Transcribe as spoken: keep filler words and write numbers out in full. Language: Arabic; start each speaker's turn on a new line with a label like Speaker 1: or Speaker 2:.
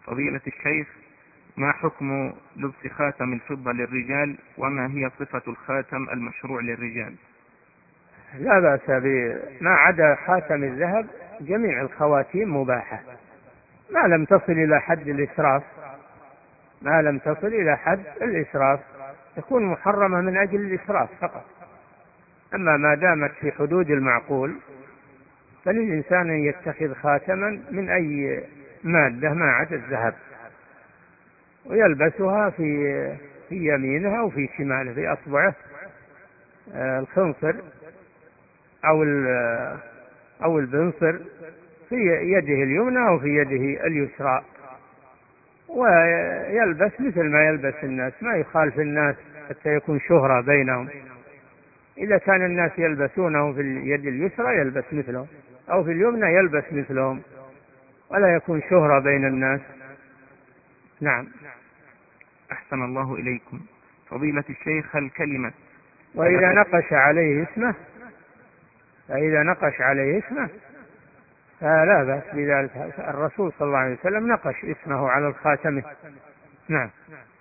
Speaker 1: فضيلة الشيخ، ما حكم لبس خاتم الفضة للرجال، وما هي صفة الخاتم المشروع للرجال؟
Speaker 2: لا بأس به، ما عدا خاتم الذهب جميع الخواتيم مباحة ما لم تصل إلى حد الإسراف، ما لم تصل إلى حد الإسراف تكون محرمة من أجل الإسراف فقط. أما ما دامت في حدود المعقول فللإنسان أن يتخذ خاتما من أي مادة ما عدا الذهب، ويلبسها في في يمينه أو في شماله، في أصبعه الخنصر أو أو البنصر، في يده اليمنى أو في يده اليسرى، ويلبس مثل ما يلبس الناس، ما يخالف الناس حتى يكون شهرة بينهم. إذا كان الناس يلبسونه في اليد اليسرى يلبس مثلهم، أو في اليمنى يلبس مثلهم، ولا يكون شهرة بين الناس. نعم.
Speaker 1: أحسن الله إليكم. فضيلة الشيخ، الكلمة
Speaker 2: وإذا نقش عليه اسمه فإذا نقش عليه اسمه فلا بأس بذلك، الرسول صلى الله عليه وسلم نقش اسمه على الخاتم. نعم.